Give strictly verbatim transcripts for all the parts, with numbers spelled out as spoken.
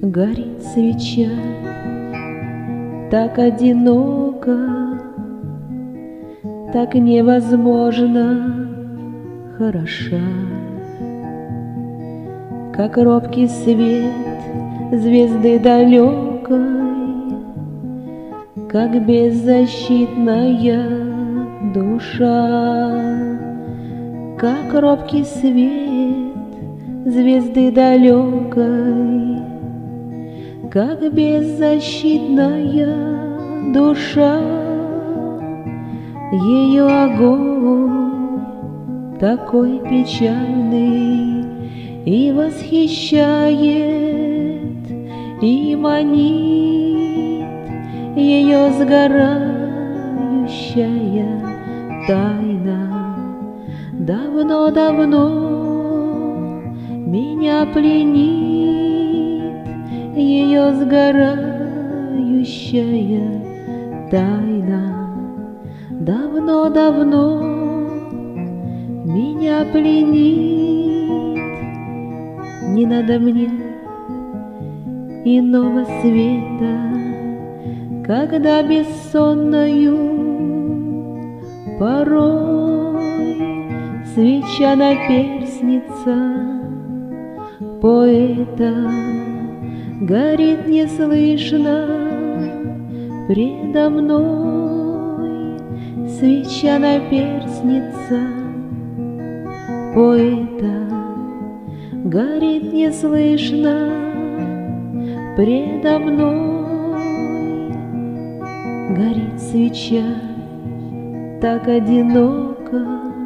Горит свеча, так одиноко, так невозможно хороша, как робкий свет звезды далекой, как беззащитная душа, как робкий свет звезды далекой, как беззащитная душа. Ее огонь такой печальный и восхищает, и манит ее сгорающая тайна. Давно-давно меня пленит ее сгорающая тайна. Давно-давно меня пленит. Не надо мне иного света, когда бессонною порой свеча наперсница поэта горит неслышно предо мной. Свеча наперсница поэта горит неслышно предо мной. Горит свеча так одиноко,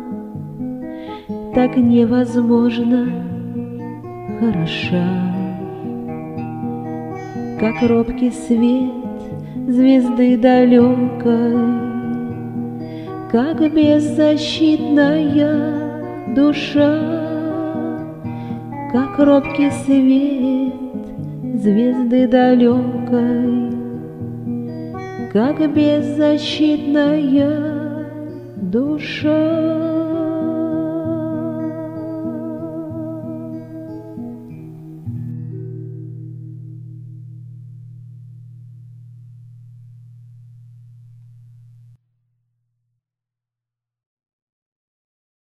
так невозможно хороша, как робкий свет звезды далекой, как беззащитная душа, как робкий свет звезды далекой, как беззащитная душа.